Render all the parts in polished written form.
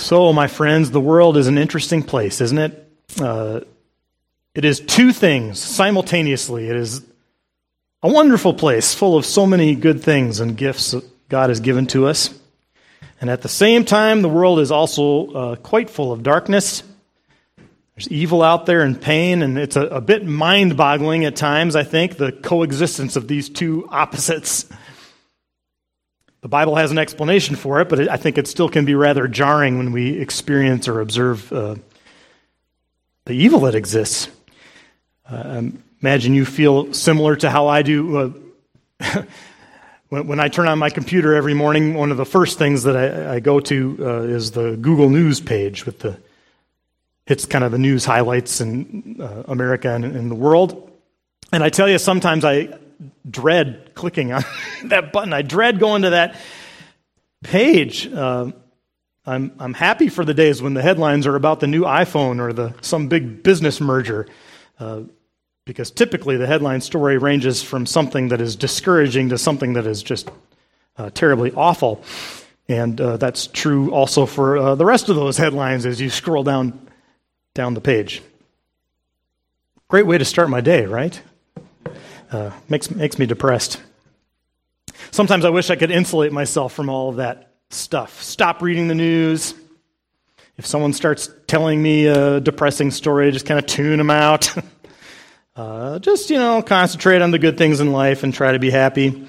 So, my friends, the world is an interesting place, isn't it? It is two things simultaneously. It is a wonderful place full of so many good things and gifts that God has given to us. And at the same time, the world is also quite full of darkness. There's evil out there and pain, and it's a bit mind-boggling at times, I think, the coexistence of these two opposites. The Bible has an explanation for it, but I think it still can be rather jarring when we experience or observe the evil that exists. Imagine you feel similar to how I do. When I turn on my computer every morning, one of the first things that I go to is the Google News page with hits kind of the news highlights in America and in the world. And I tell you, sometimes I dread clicking on that button. I dread going to that page. I'm happy for the days when the headlines are about the new iPhone or some big business merger, because typically the headline story ranges from something that is discouraging to something that is just terribly awful. And that's true also for the rest of those headlines as you scroll down the page. Great way to start my day, right? Makes me depressed. Sometimes I wish I could insulate myself from all of that stuff. Stop reading the news. If someone starts telling me a depressing story, just kind of tune them out. Just concentrate on the good things in life and try to be happy.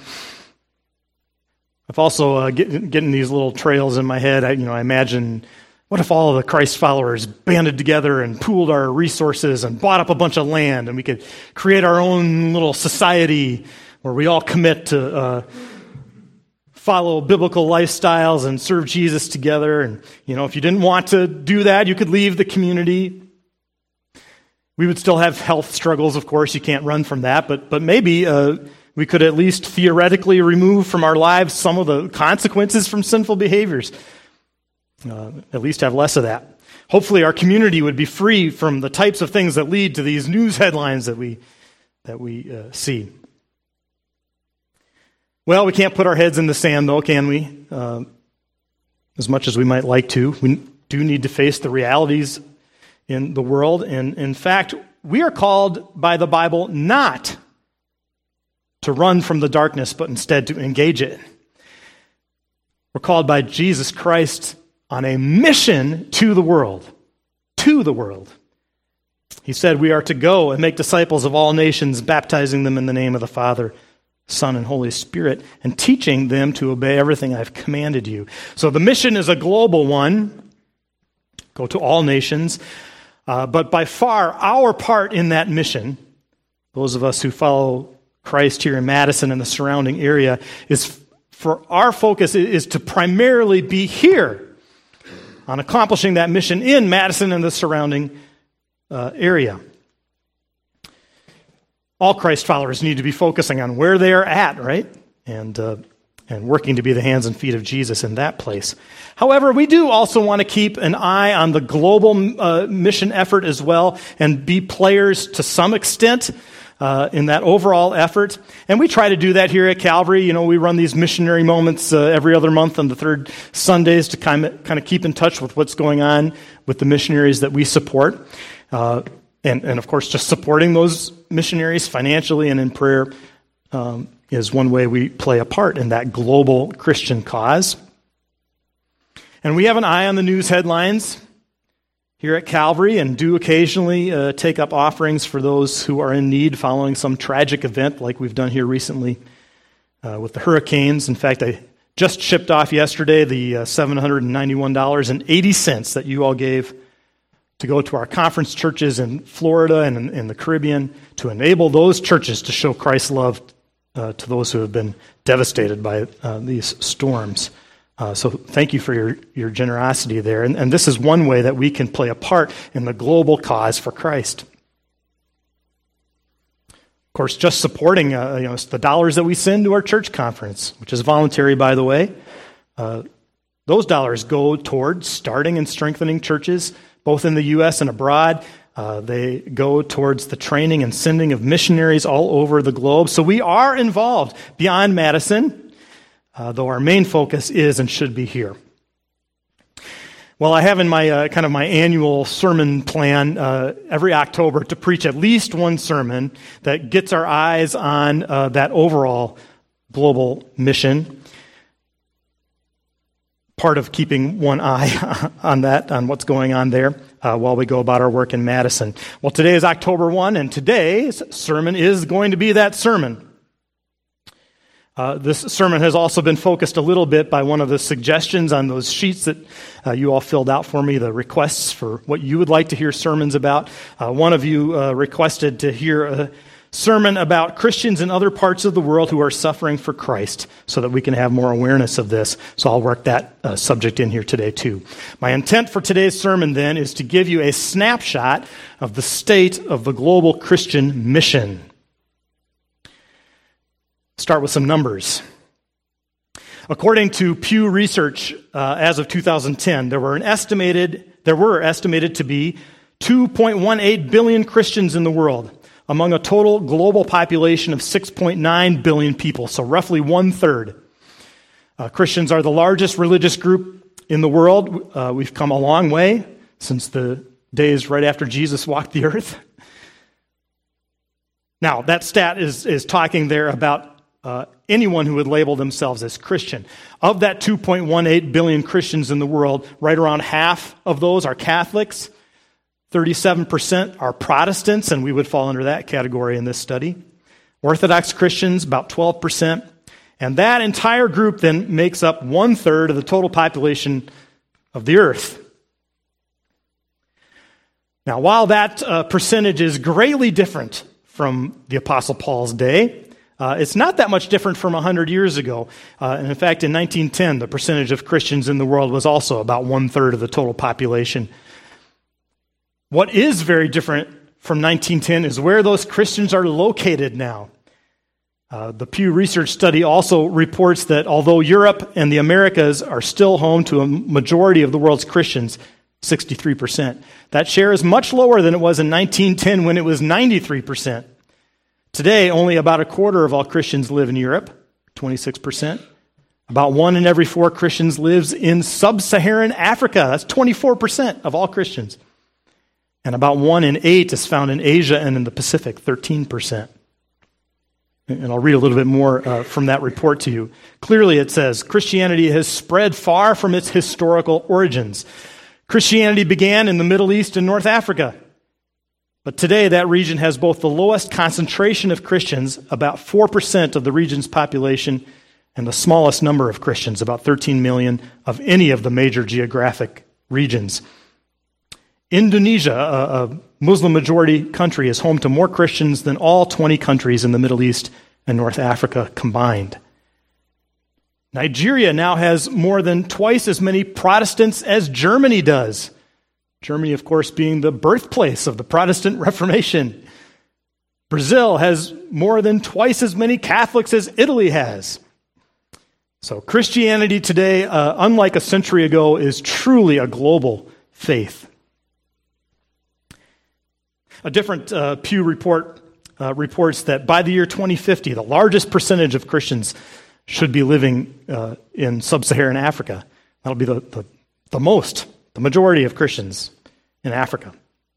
I've also getting these little trails in my head. I imagine, what if all of the Christ followers banded together and pooled our resources and bought up a bunch of land, and we could create our own little society where we all commit to follow biblical lifestyles and serve Jesus together. And, if you didn't want to do that, you could leave the community. We would still have health struggles, of course. You can't run from that. But maybe we could at least theoretically remove from our lives some of the consequences from sinful behaviors. At least have less of that. Hopefully our community would be free from the types of things that lead to these news headlines that we see. Well, we can't put our heads in the sand, though, can we? As much as we might like to. We do need to face the realities in the world. And in fact, we are called by the Bible not to run from the darkness, but instead to engage it. We're called by Jesus Christ on a mission to the world. To the world. He said we are to go and make disciples of all nations, baptizing them in the name of the Father, Son, and Holy Spirit, and teaching them to obey everything I've commanded you. So the mission is a global one. Go to all nations. But by far, our part in that mission, those of us who follow Christ here in Madison and the surrounding area, is for our focus is to primarily be here on accomplishing that mission in Madison and the surrounding area. All Christ followers need to be focusing on where they are at, right? And working to be the hands and feet of Jesus in that place. However, we do also want to keep an eye on the global mission effort as well and be players to some extent in that overall effort. And we try to do that here at Calvary. We run these missionary moments every other month on the third Sundays to kind of keep in touch with what's going on with the missionaries that we support. And of course, just supporting those missionaries financially and in prayer is one way we play a part in that global Christian cause. And we have an eye on the news headlines here at Calvary and do occasionally take up offerings for those who are in need following some tragic event like we've done here recently with the hurricanes. In fact, I just shipped off yesterday the $791.80 that you all gave to go to our conference churches in Florida and in the Caribbean to enable those churches to show Christ's love to those who have been devastated by these storms. So thank you for your generosity there. And this is one way that we can play a part in the global cause for Christ. Of course, just supporting the dollars that we send to our church conference, which is voluntary, by the way, those dollars go toward starting and strengthening churches, both in the U.S. and abroad. They go towards the training and sending of missionaries all over the globe. So we are involved beyond Madison, though our main focus is and should be here. Well, I have in my kind of my annual sermon plan every October to preach at least one sermon that gets our eyes on that overall global mission. Part of keeping one eye on that, on what's going on there while we go about our work in Madison. Well, today is October 1, and today's sermon is going to be that sermon. This sermon has also been focused a little bit by one of the suggestions on those sheets that you all filled out for me, the requests for what you would like to hear sermons about. One of you requested to hear a sermon about Christians in other parts of the world who are suffering for Christ so that we can have more awareness of this. So I'll work that subject in here today too. My intent for today's sermon then is to give you a snapshot of the state of the global Christian mission. Start with some numbers. According to Pew Research, as of 2010, there were estimated to be 2.18 billion Christians in the world, among a total global population of 6.9 billion people, so roughly one-third. Christians are the largest religious group in the world. We've come a long way since the days right after Jesus walked the earth. Now, that stat is talking there about anyone who would label themselves as Christian. Of that 2.18 billion Christians in the world, right around half of those are Catholics. 37% are Protestants, and we would fall under that category in this study. Orthodox Christians, about 12%. And that entire group then makes up one-third of the total population of the earth. Now, while that percentage is greatly different from the Apostle Paul's day, it's not that much different from 100 years ago. And in fact, in 1910, the percentage of Christians in the world was also about one-third of the total population. What is very different from 1910 is where those Christians are located now. The Pew Research study also reports that although Europe and the Americas are still home to a majority of the world's Christians, 63%, that share is much lower than it was in 1910 when it was 93%. Today, only about a quarter of all Christians live in Europe, 26%. About 1 in every 4 Christians lives in sub-Saharan Africa. That's 24% of all Christians. And about 1 in 8 is found in Asia and in the Pacific, 13%. And I'll read a little bit more from that report to you. Clearly it says, Christianity has spread far from its historical origins. Christianity began in the Middle East and North Africa. But today that region has both the lowest concentration of Christians, about 4% of the region's population, and the smallest number of Christians, about 13 million, of any of the major geographic regions. Indonesia, a Muslim-majority country, is home to more Christians than all 20 countries in the Middle East and North Africa combined. Nigeria now has more than twice as many Protestants as Germany does. Germany, of course, being the birthplace of the Protestant Reformation. Brazil has more than twice as many Catholics as Italy has. So Christianity today, unlike a century ago, is truly a global faith. A different Pew report reports that by the year 2050, the largest percentage of Christians should be living in sub-Saharan Africa. That'll be the majority of Christians in Africa.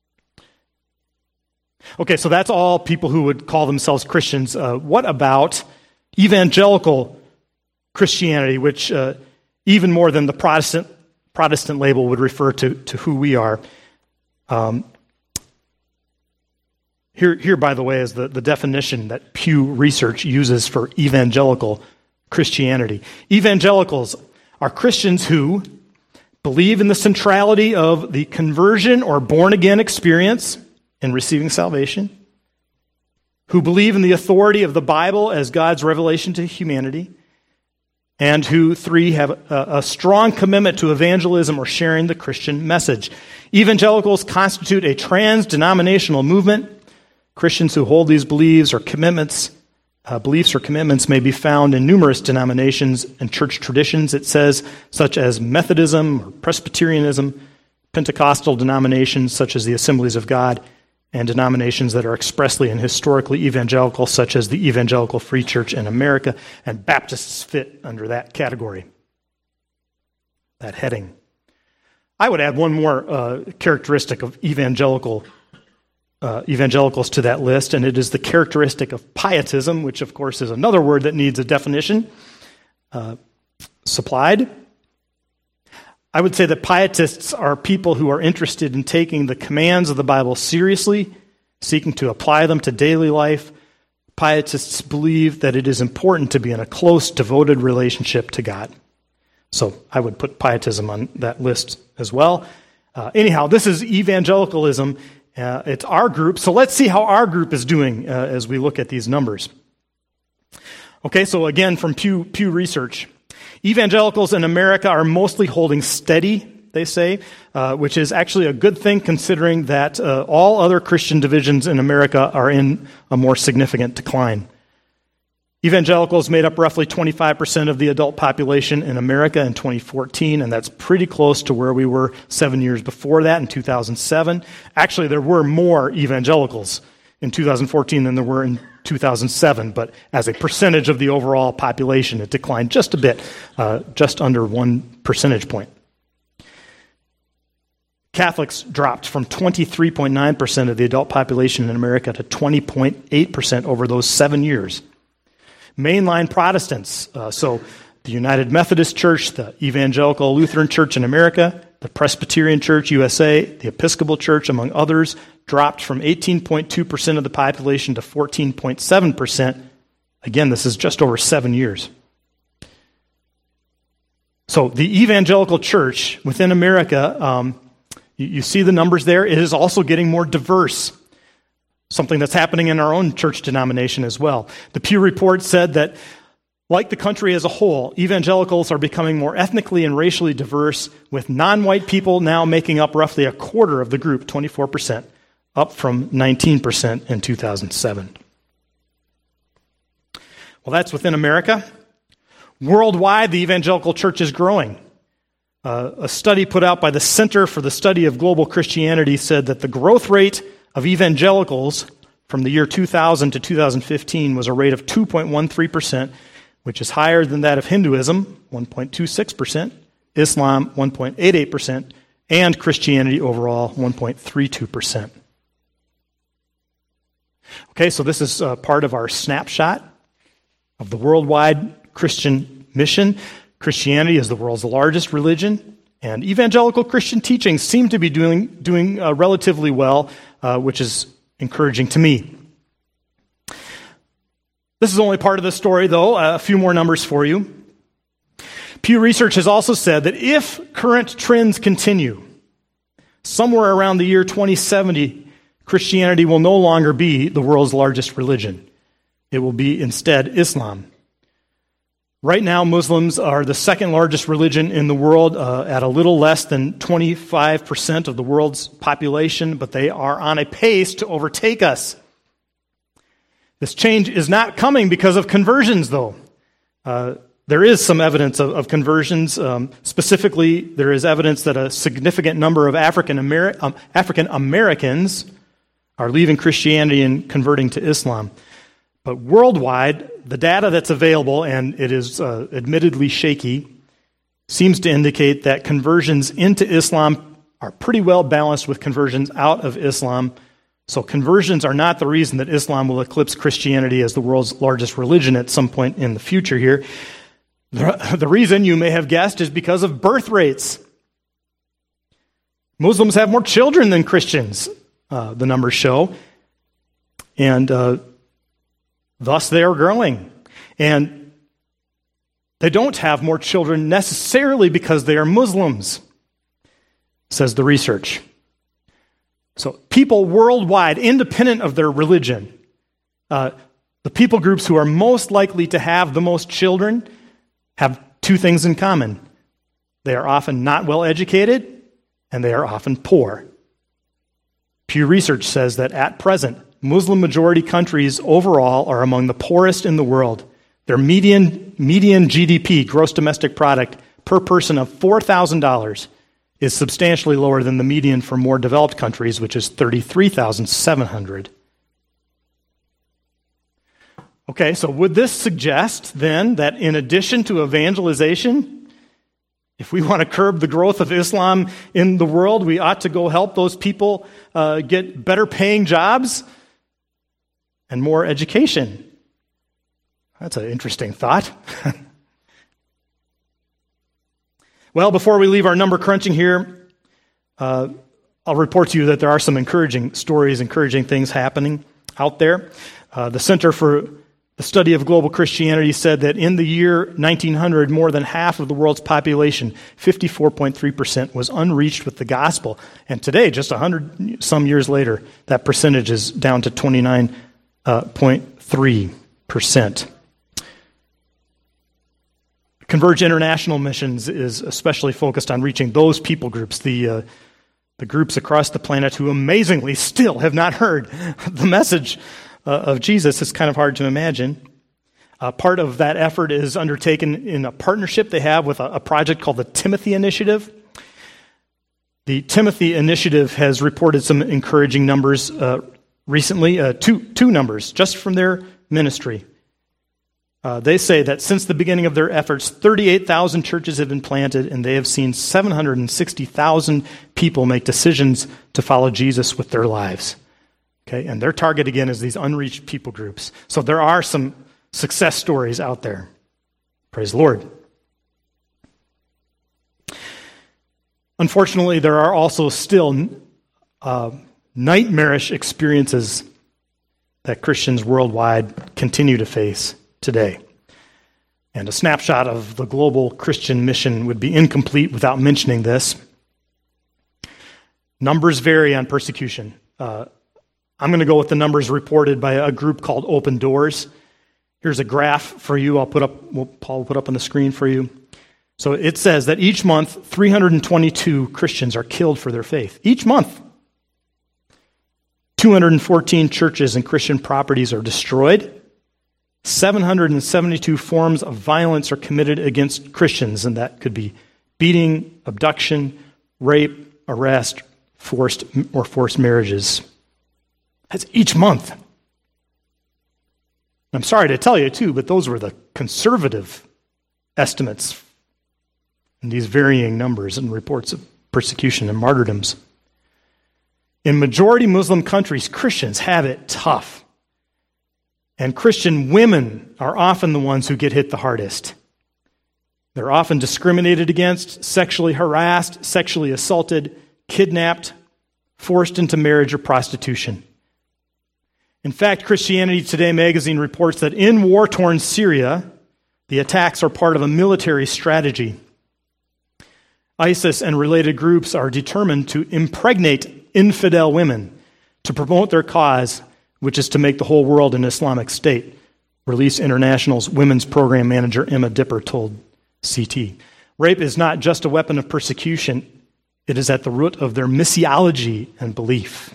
Okay, so that's all people who would call themselves Christians. What about evangelical Christianity, which even more than the Protestant label would refer to who we are? Here, by the way, is the definition that Pew Research uses for evangelical Christianity. Evangelicals are Christians who believe in the centrality of the conversion or born-again experience in receiving salvation, who believe in the authority of the Bible as God's revelation to humanity, and who, 3, have a strong commitment to evangelism or sharing the Christian message. Evangelicals constitute a trans-denominational movement. Christians who hold these beliefs or commitments may be found in numerous denominations and church traditions, it says, such as Methodism or Presbyterianism, Pentecostal denominations such as the Assemblies of God, and denominations that are expressly and historically evangelical, such as the Evangelical Free Church in America, and Baptists fit under that category, that heading. I would add one more characteristic of evangelicals to that list, and it is the characteristic of pietism, which, of course, is another word that needs a definition supplied. I would say that pietists are people who are interested in taking the commands of the Bible seriously, seeking to apply them to daily life. Pietists believe that it is important to be in a close, devoted relationship to God. So I would put pietism on that list as well. Anyhow, this is evangelicalism. It's our group. So let's see how our group is doing as we look at these numbers. Okay, so again, from Pew Research. Evangelicals in America are mostly holding steady, they say, which is actually a good thing considering that all other Christian divisions in America are in a more significant decline. Evangelicals made up roughly 25% of the adult population in America in 2014, and that's pretty close to where we were 7 years before that in 2007. Actually, there were more evangelicals in 2014 than there were in 2007, but as a percentage of the overall population, it declined just a bit, just under 1 percentage point. Catholics dropped from 23.9% of the adult population in America to 20.8% over those 7 years. Mainline Protestants, so the United Methodist Church, the Evangelical Lutheran Church in America, the Presbyterian Church USA, the Episcopal Church, among others, dropped from 18.2% of the population to 14.7%. Again, this is just over 7 years. So the evangelical church within America, you see the numbers there. It is also getting more diverse, something that's happening in our own church denomination as well. The Pew Report said that, like the country as a whole, evangelicals are becoming more ethnically and racially diverse, with non-white people now making up roughly a quarter of the group, 24%, up from 19% in 2007. Well, that's within America. Worldwide, the evangelical church is growing. A study put out by the Center for the Study of Global Christianity said that the growth rate of evangelicals from the year 2000 to 2015 was a rate of 2.13%, which is higher than that of Hinduism, 1.26%, Islam, 1.88%, and Christianity overall, 1.32%. Okay, so this is part of our snapshot of the worldwide Christian mission. Christianity is the world's largest religion, and evangelical Christian teachings seem to be doing relatively well, which is encouraging to me. This is only part of the story, though. A few more numbers for you. Pew Research has also said that if current trends continue, somewhere around the year 2070, Christianity will no longer be the world's largest religion. It will be instead Islam. Right now, Muslims are the second largest religion in the world at a little less than 25% of the world's population, but they are on a pace to overtake us. This change is not coming because of conversions, though. There is some evidence of conversions. Specifically, there is evidence that a significant number of African Americans are leaving Christianity and converting to Islam. But worldwide, the data that's available, and it is admittedly shaky, seems to indicate that conversions into Islam are pretty well balanced with conversions out of Islam. So conversions are not the reason that Islam will eclipse Christianity as the world's largest religion at some point in the future here. The reason, you may have guessed, is because of birth rates. Muslims have more children than Christians, the numbers show. And thus they are growing. And they don't have more children necessarily because they are Muslims, says the research. So people worldwide, independent of their religion, the people groups who are most likely to have the most children have two things in common. They are often not well educated, and they are often poor. Pew Research says that at present, Muslim-majority countries overall are among the poorest in the world. Their median GDP, gross domestic product, per person of $4,000 is substantially lower than the median for more developed countries, which is $33,700. Okay, so would this suggest then that in addition to evangelization, If we want to curb the growth of Islam in the world, we ought to go help those people get better paying jobs and more education. That's an interesting thought. Well, before we leave our number crunching here, I'll report to you that there are some encouraging stories, encouraging things happening out there. The Center for the Study of Global Christianity said that in the year 1900, more than half of the world's population, 54.3%, was unreached with the gospel. And today, just 100 some years later, that percentage is down to 29.3%. Converge International Missions is especially focused on reaching those people groups, the groups across the planet who amazingly still have not heard the message of Jesus. It's kind of hard to imagine. Part of that effort is undertaken in a partnership they have with a project called the Timothy Initiative. The Timothy Initiative has reported some encouraging numbers recently, two numbers just from their ministry. They say that since the beginning of their efforts, 38,000 churches have been planted, and they have seen 760,000 people make decisions to follow Jesus with their lives. Okay, and their target, again, is these unreached people groups. So there are some success stories out there. Praise the Lord. Unfortunately, there are also still nightmarish experiences that Christians worldwide continue to face today. And a snapshot of the global Christian mission would be incomplete without mentioning this. Numbers vary on persecution. I'm going to go with the numbers reported by a group called Open Doors. Here's a graph for you. Paul will put up on the screen for you. So it says that each month, 322 Christians are killed for their faith. Each month. 214 churches and Christian properties are destroyed. 772 forms of violence are committed against Christians, and that could be beating, abduction, rape, arrest, forced marriages. That's each month. I'm sorry to tell you, too, but those were the conservative estimates in these varying numbers and reports of persecution and martyrdoms. In majority Muslim countries, Christians have it tough. And Christian women are often the ones who get hit the hardest. They're often discriminated against, sexually harassed, sexually assaulted, kidnapped, forced into marriage or prostitution. In fact, Christianity Today magazine reports that in war-torn Syria, the attacks are part of a military strategy. ISIS and related groups are determined to impregnate infidel women to promote their cause, which is to make the whole world an Islamic state. Release International's women's program manager Emma Dipper told CT. Rape is not just a weapon of persecution. It is at the root of their missiology and belief.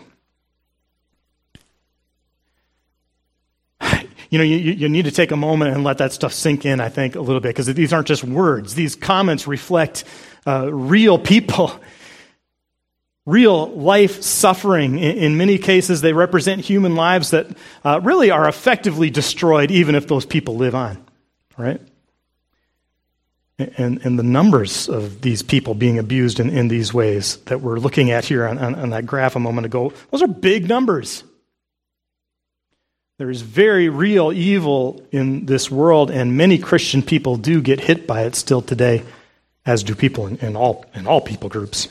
You know, you need to take a moment and let that stuff sink in, I think, a little bit, because these aren't just words. These comments reflect real people, real life suffering. In many cases, they represent human lives that really are effectively destroyed, even if those people live on, right? And the numbers of these people being abused in these ways that we're looking at here on that graph a moment ago, those are big numbers. There is very real evil in this world, and many Christian people do get hit by it still today, as do people in all people groups.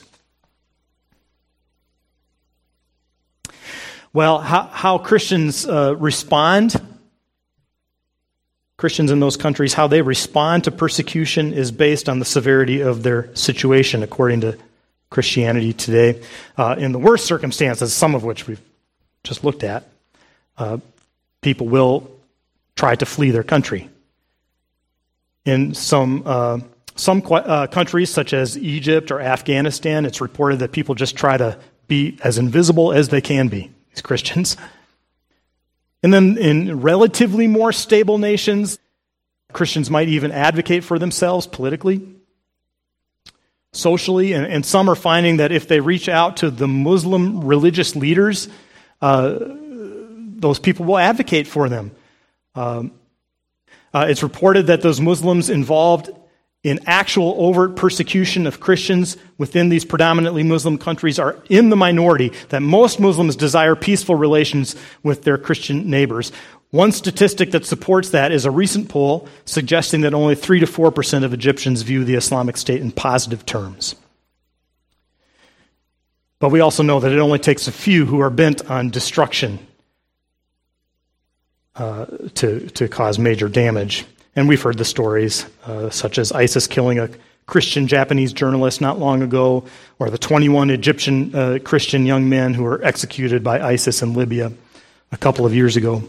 Well, how Christians respond, Christians in those countries, how they respond to persecution is based on the severity of their situation, according to Christianity Today. In the worst circumstances, some of which we've just looked at, people will try to flee their country. In some countries, such as Egypt or Afghanistan, it's reported that people just try to be as invisible as they can be, these Christians. And then in relatively more stable nations, Christians might even advocate for themselves politically, socially, and some are finding that if they reach out to the Muslim religious leaders, those people will advocate for them. It's reported that those Muslims involved in actual overt persecution of Christians within these predominantly Muslim countries are in the minority, that most Muslims desire peaceful relations with their Christian neighbors. One statistic that supports that is a recent poll suggesting that only 3 to 4% of Egyptians view the Islamic State in positive terms. But we also know that it only takes a few who are bent on destruction to cause major damage. And we've heard the stories, such as ISIS killing a Christian Japanese journalist not long ago, or the 21 Egyptian Christian young men who were executed by ISIS in Libya a couple of years ago.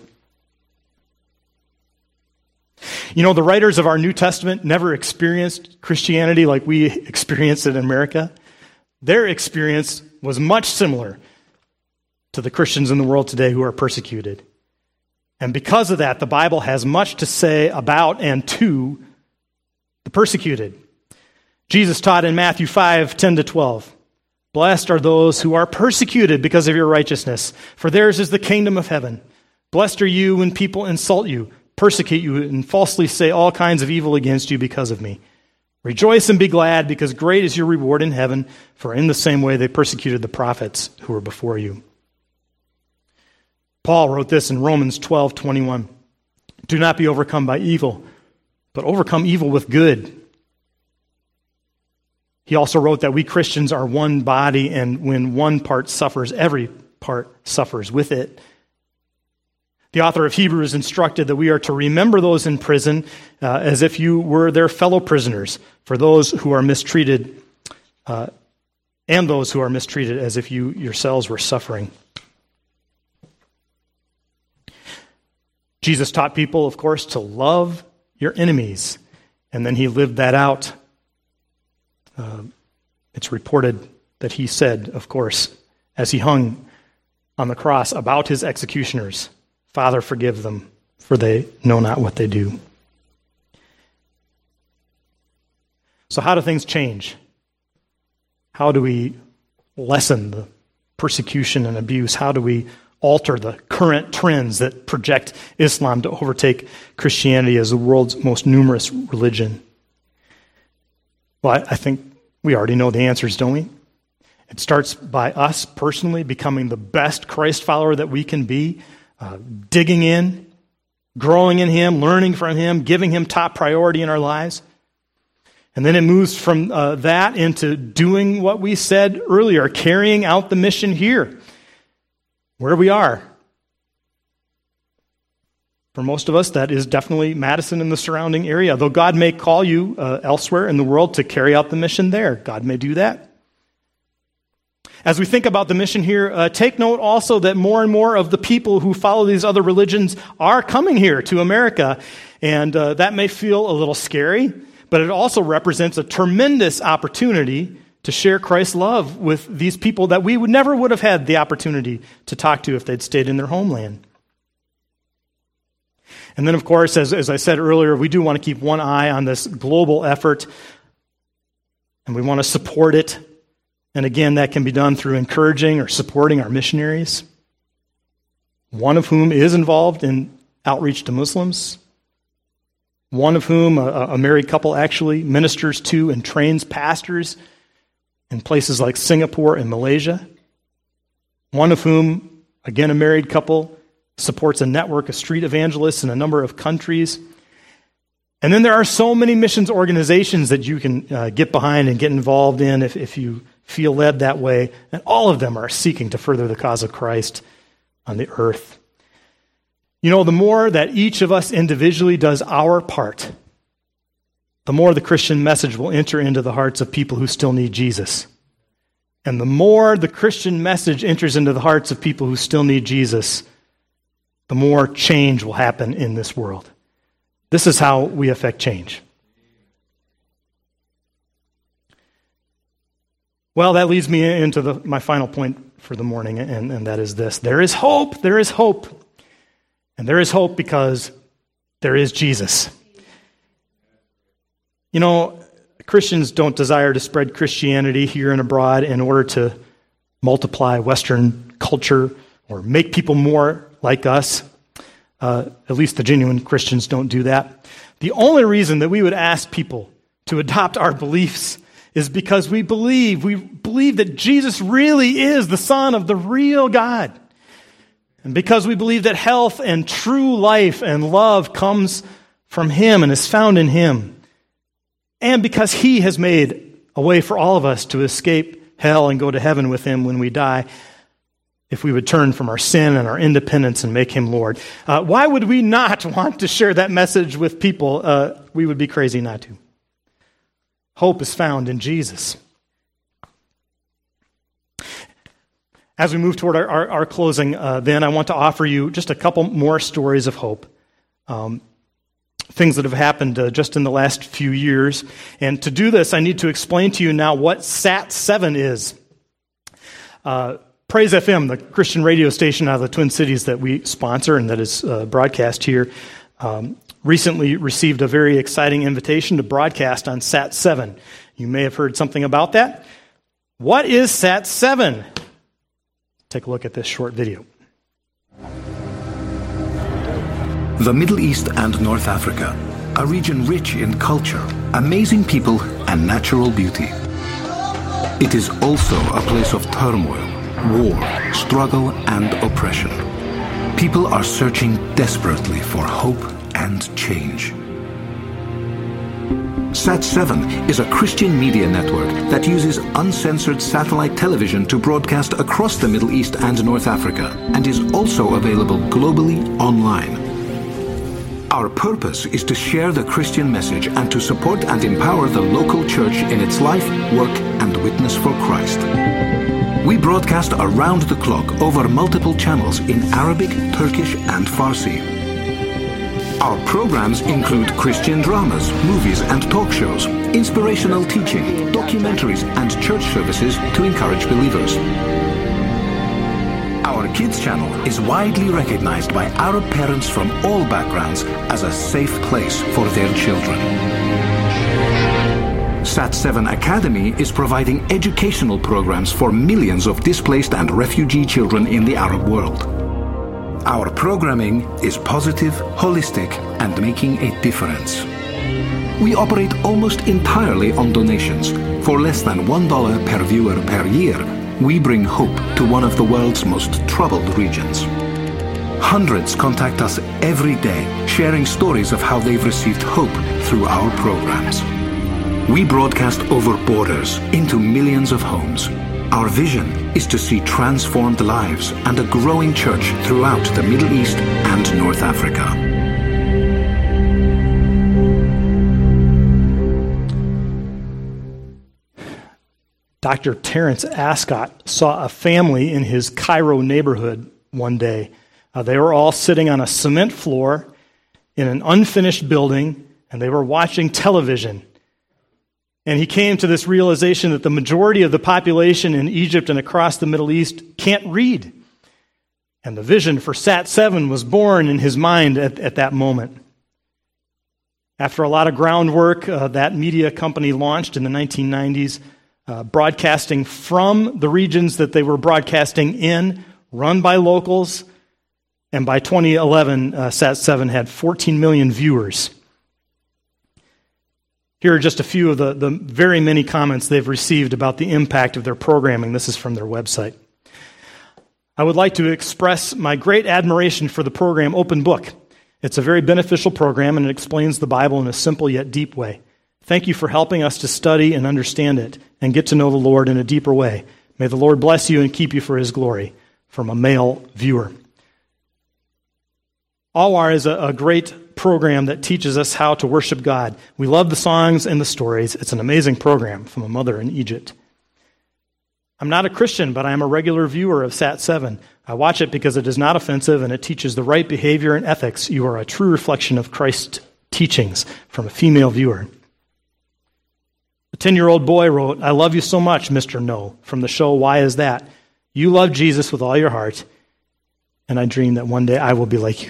You know, the writers of our New Testament never experienced Christianity like we experience it in America. Their experience was much similar to the Christians in the world today who are persecuted. And because of that, the Bible has much to say about and to the persecuted. Jesus taught in Matthew 5:10-12, "Blessed are those who are persecuted because of your righteousness, for theirs is the kingdom of heaven. Blessed are you when people insult you, persecute you, and falsely say all kinds of evil against you because of me. Rejoice and be glad, because great is your reward in heaven, for in the same way they persecuted the prophets who were before you." Paul wrote this in Romans 12:21. "Do not be overcome by evil, but overcome evil with good." He also wrote that we Christians are one body, and when one part suffers, every part suffers with it. The author of Hebrews instructed that we are to remember those in prison as if you were their fellow prisoners, for those who are mistreated, and those who are mistreated as if you yourselves were suffering. Jesus taught people, of course, to love your enemies, and then he lived that out. It's reported that he said, of course, as he hung on the cross about his executioners, "Father, forgive them, for they know not what they do." So how do things change? How do we lessen the persecution and abuse? How do we alter the current trends that project Islam to overtake Christianity as the world's most numerous religion? Well, I think we already know the answers, don't we? It starts by us personally becoming the best Christ follower that we can be, digging in, growing in Him, learning from Him, giving Him top priority in our lives. And then it moves from that into doing what we said earlier, carrying out the mission here, where we are. For most of us, that is definitely Madison and the surrounding area, though God may call you elsewhere in the world to carry out the mission there. God may do that. As we think about the mission here, take note also that more and more of the people who follow these other religions are coming here to America, and that may feel a little scary, but it also represents a tremendous opportunity to share Christ's love with these people that we never would have had the opportunity to talk to if they'd stayed in their homeland. And then, of course, as I said earlier, we do want to keep one eye on this global effort, and we want to support it. And again, that can be done through encouraging or supporting our missionaries, one of whom is involved in outreach to Muslims, one of whom, a married couple actually, ministers to and trains pastors in places like Singapore and Malaysia. One of whom, again a married couple, supports a network of street evangelists in a number of countries. And then there are so many missions organizations that you can get behind and get involved in if you feel led that way. And all of them are seeking to further the cause of Christ on the earth. You know, the more that each of us individually does our part, the more the Christian message will enter into the hearts of people who still need Jesus. And the more the Christian message enters into the hearts of people who still need Jesus, the more change will happen in this world. This is how we affect change. Well, that leads me into my final point for the morning, and that is this. There is hope. There is hope. And there is hope because there is Jesus. You know, Christians don't desire to spread Christianity here and abroad in order to multiply Western culture or make people more like us. At least the genuine Christians don't do that. The only reason that we would ask people to adopt our beliefs is because we believe that Jesus really is the Son of the real God. And because we believe that health and true life and love comes from Him and is found in Him. And because He has made a way for all of us to escape hell and go to heaven with Him when we die, if we would turn from our sin and our independence and make Him Lord. Why would we not want to share that message with people? We would be crazy not to. Hope is found in Jesus. As we move toward our closing, then I want to offer you just a couple more stories of hope. Things that have happened just in the last few years. And to do this, I need to explain to you now what Sat7 is. Praise FM, the Christian radio station out of the Twin Cities that we sponsor and that is broadcast here, recently received a very exciting invitation to broadcast on Sat7. You may have heard something about that. What is Sat7? Take a look at this short video. The Middle East and North Africa, a region rich in culture, amazing people, and natural beauty. It is also a place of turmoil, war, struggle, and oppression. People are searching desperately for hope and change. Sat7 is a Christian media network that uses uncensored satellite television to broadcast across the Middle East and North Africa and is also available globally online. Our purpose is to share the Christian message and to support and empower the local church in its life, work, and witness for Christ. We broadcast around the clock over multiple channels in Arabic, Turkish, and Farsi. Our programs include Christian dramas, movies and talk shows, inspirational teaching, documentaries, and church services to encourage believers. Our kids channel is widely recognized by Arab parents from all backgrounds as a safe place for their children. Sat7 Academy is providing educational programs for millions of displaced and refugee children in the Arab world. Our programming is positive, holistic, and making a difference. We operate almost entirely on donations. For less than $1 per viewer per year, we bring hope to one of the world's most troubled regions. Hundreds contact us every day, sharing stories of how they've received hope through our programs. We broadcast over borders into millions of homes. Our vision is to see transformed lives and a growing church throughout the Middle East and North Africa. Dr. Terrence Ascott saw a family in his Cairo neighborhood one day. They were all sitting on a cement floor in an unfinished building, and they were watching television. And he came to this realization that the majority of the population in Egypt and across the Middle East can't read. And the vision for Sat7 was born in his mind at that moment. After a lot of groundwork, that media company launched in the 1990s, broadcasting from the regions that they were broadcasting in, run by locals. And by 2011, Sat7 had 14 million viewers. Here are just a few of the very many comments they've received about the impact of their programming. This is from their website. I would like to express my great admiration for the program Open Book. It's a very beneficial program, and it explains the Bible in a simple yet deep way. Thank you for helping us to study and understand it and get to know the Lord in a deeper way. May the Lord bless you and keep you for His glory. From a male viewer. Alwar is a great program that teaches us how to worship God. We love the songs and the stories. It's an amazing program from a mother in Egypt. I'm not a Christian, but I am a regular viewer of Sat7. I watch it because it is not offensive and it teaches the right behavior and ethics. You are a true reflection of Christ's teachings, from a female viewer. A 10-year-old boy wrote, I love you so much, Mr. No, from the show Why Is That? You love Jesus with all your heart, and I dream that one day I will be like you.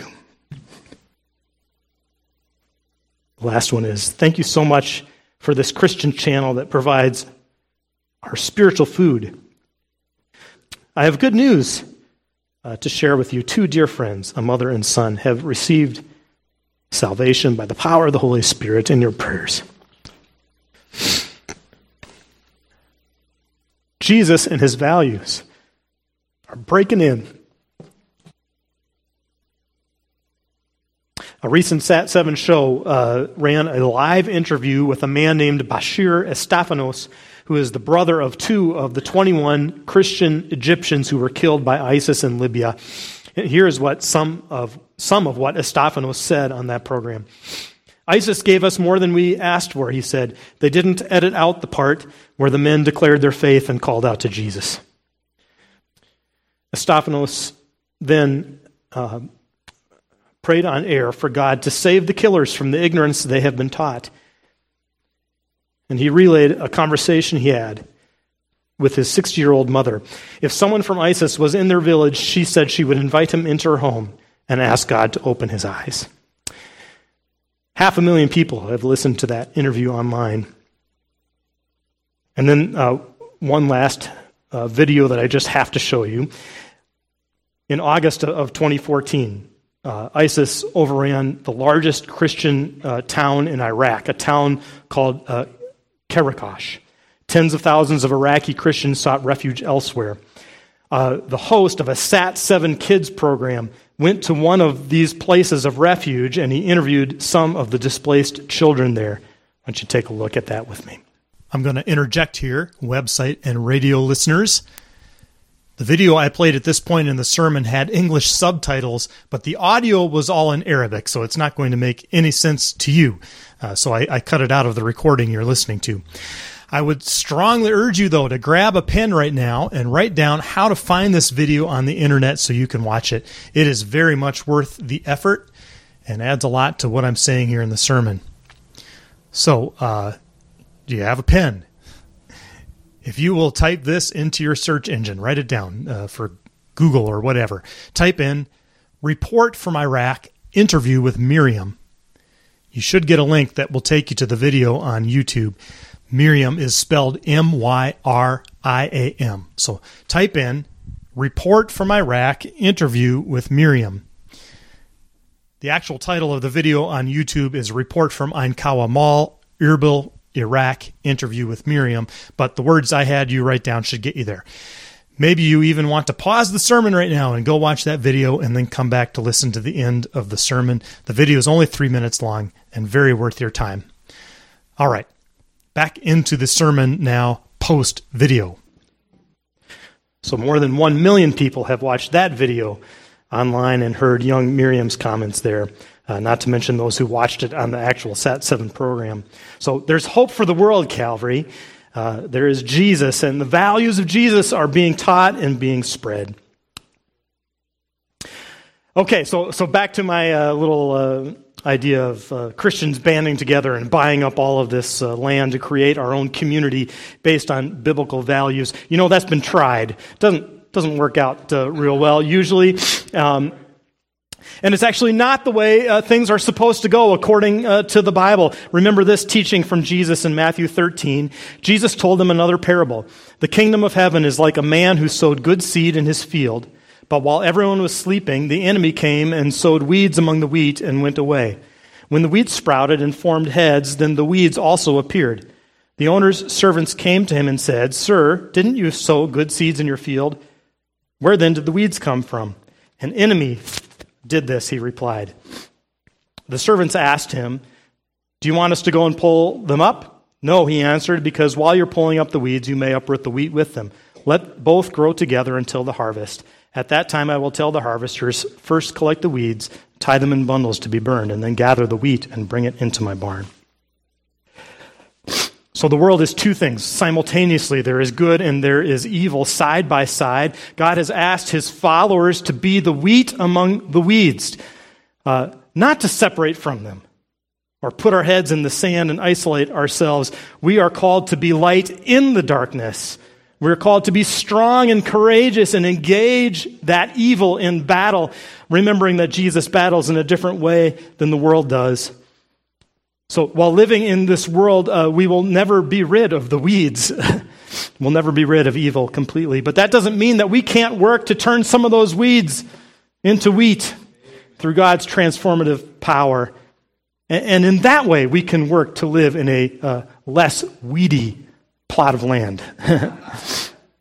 The last one is, thank you so much for this Christian channel that provides our spiritual food. I have good news to share with you. Two dear friends, a mother and son, have received salvation by the power of the Holy Spirit in your prayers. Jesus and his values are breaking in. A recent Sat7 show ran a live interview with a man named Bashir Estefanos, who is the brother of 2 of the 21 Christian Egyptians who were killed by ISIS in Libya. And here's what some of what Estefanos said on that program. ISIS gave us more than we asked for, he said. They didn't edit out the part where the men declared their faith and called out to Jesus. Estefanos then prayed on air for God to save the killers from the ignorance they have been taught. And he relayed a conversation he had with his 60-year-old mother. If someone from ISIS was in their village, she said she would invite him into her home and ask God to open his eyes. 500,000 people have listened to that interview online. And then one last video that I just have to show you. In August of 2014, ISIS overran the largest Christian town in Iraq, a town called Karakash. Tens of thousands of Iraqi Christians sought refuge elsewhere. The host of a Sat7 Kids program went to one of these places of refuge, and he interviewed some of the displaced children there. Why don't you take a look at that with me? I'm going to interject here, website and radio listeners. The video I played at this point in the sermon had English subtitles, but the audio was all in Arabic, so it's not going to make any sense to you. So I cut it out of the recording you're listening to. I would strongly urge you, though, to grab a pen right now and write down how to find this video on the internet so you can watch it. It is very much worth the effort and adds a lot to what I'm saying here in the sermon. So, do you have a pen? If you will type this into your search engine, write it down for Google or whatever. Type in, report from Iraq, interview with Miriam. You should get a link that will take you to the video on YouTube. Miriam is spelled Myriam. So type in, report from Iraq, interview with Miriam. The actual title of the video on YouTube is Report from Ain Kawa Mall, Erbil, Iraq, interview with Miriam. But the words I had you write down should get you there. Maybe you even want to pause the sermon right now and go watch that video and then come back to listen to the end of the sermon. The video is only 3 minutes long and very worth your time. All right. Back into the sermon now, post-video. So more than 1 million people have watched that video online and heard young Miriam's comments there, not to mention those who watched it on the actual Sat7 program. So there's hope for the world, Calvary. There is Jesus, and the values of Jesus are being taught and being spread. Okay, so back to my little idea of Christians banding together and buying up all of this land to create our own community based on biblical values. You know, that's been tried. Doesn't work out real well usually. And it's actually not the way things are supposed to go according to the Bible. Remember this teaching from Jesus in Matthew 13. Jesus told them another parable. The kingdom of heaven is like a man who sowed good seed in his field. But while everyone was sleeping, the enemy came and sowed weeds among the wheat and went away. When the wheat sprouted and formed heads, then the weeds also appeared. The owner's servants came to him and said, "Sir, didn't you sow good seeds in your field? Where then did the weeds come from?" "An enemy did this," he replied. The servants asked him, "Do you want us to go and pull them up?" "No," he answered, "because while you're pulling up the weeds, you may uproot the wheat with them. Let both grow together until the harvest. At that time I will tell the harvesters, first collect the weeds, tie them in bundles to be burned, and then gather the wheat and bring it into my barn." So the world is two things simultaneously. There is good and there is evil side by side. God has asked his followers to be the wheat among the weeds, not to separate from them or put our heads in the sand and isolate ourselves. We are called to be light in the darkness. We're called to be strong and courageous and engage that evil in battle, remembering that Jesus battles in a different way than the world does. So while living in this world, we will never be rid of the weeds. We'll never be rid of evil completely. But that doesn't mean that we can't work to turn some of those weeds into wheat through God's transformative power. And in that way, we can work to live in a less weedy plot of land.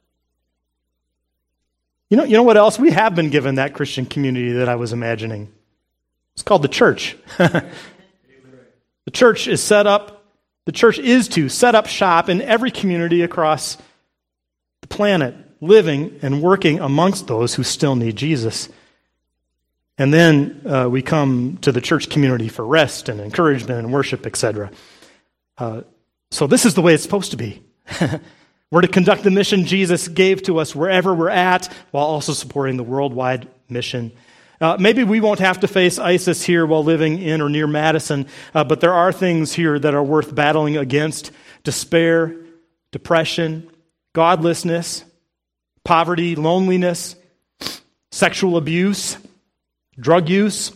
You know what else? We have been given that Christian community that I was imagining. It's called the church. The church is to set up shop in every community across the planet, living and working amongst those who still need Jesus. And then we come to the church community for rest and encouragement and worship, etc. So this is the way it's supposed to be. We're to conduct the mission Jesus gave to us wherever we're at, while also supporting the worldwide mission. Maybe we won't have to face ISIS here while living in or near Madison, but there are things here that are worth battling against: despair, depression, godlessness, poverty, loneliness, sexual abuse, drug use.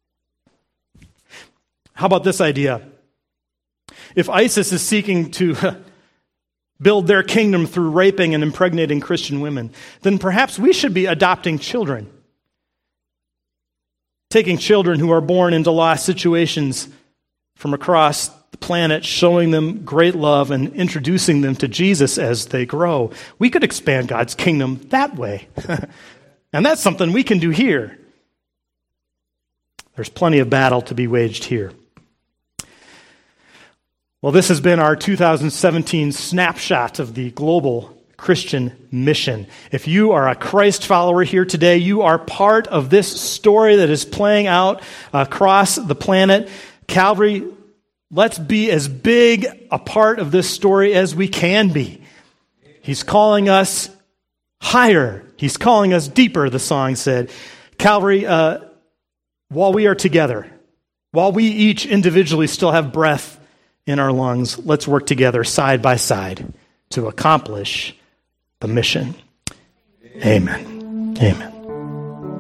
How about this idea? If ISIS is seeking to build their kingdom through raping and impregnating Christian women, then perhaps we should be adopting children. Taking children who are born into lost situations from across the planet, showing them great love and introducing them to Jesus as they grow. We could expand God's kingdom that way. And that's something we can do here. There's plenty of battle to be waged here. Well, this has been our 2017 snapshot of the global Christian mission. If you are a Christ follower here today, you are part of this story that is playing out across the planet. Calvary, let's be as big a part of this story as we can be. He's calling us higher. He's calling us deeper, the song said. Calvary, while we are together, while we each individually still have breath in our lungs, let's work together side by side to accomplish the mission. Amen. Amen.